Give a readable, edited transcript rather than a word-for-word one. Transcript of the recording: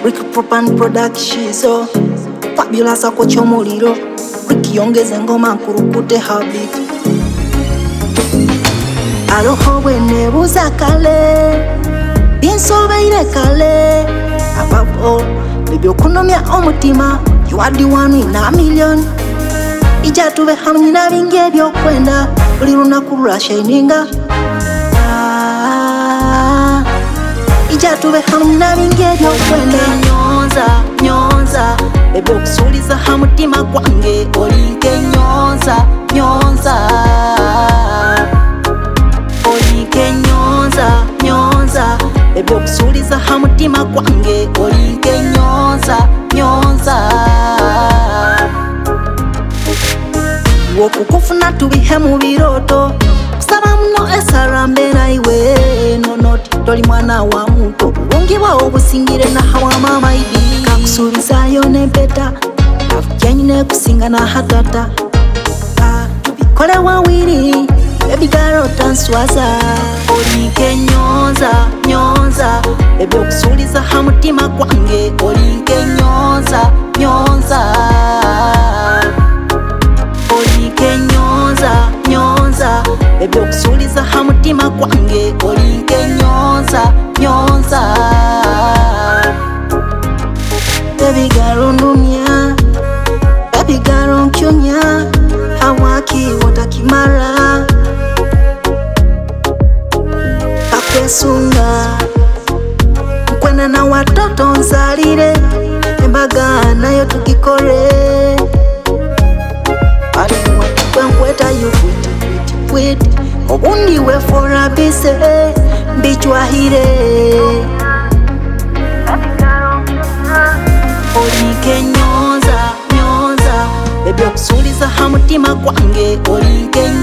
Rick Propan Production so Fabulous akocho muliro Rick yongeze ngoma nkurukute habit Aroho bwene buza kale Binsobeire kale Above all Baby okunomya omutima You are the one in a million Ija tube hamwe na binge byokwenda Buli lunaku lwa shininga Ija tube hamwe na binge byokwenda Nyonza Baby okusuliza hamutima gwange Olike nyonza Olike nyonza Baby okusuliza hamutima gwange Olike nyonza Wokukufuna tubihe mu biroto Kusaba mno esarambe na iwe Nonoti toli mwana wa muto Bulungibwa obusingire na hawa mama idi Kakusubizayo ne beta Afukyenyine kusinga na hatata Tubikole wawiri Baby girl tanswaza Olike nyonza Baby okusuliza hamutima gwange Olike nyonza Olike nyonza Baby okusuliza hamutima gwange Olike nyonza Baby girl ndumya Baby girl nkyunya Hawaki wotakimara Kakwesunga Mkwena na watoto nzalire Embaga nayo tukikore Kwenkweta you kwiti Obundiwe for a bise Mbichwahire Olike nyonza Baby okusuliza hamutima gwange Olike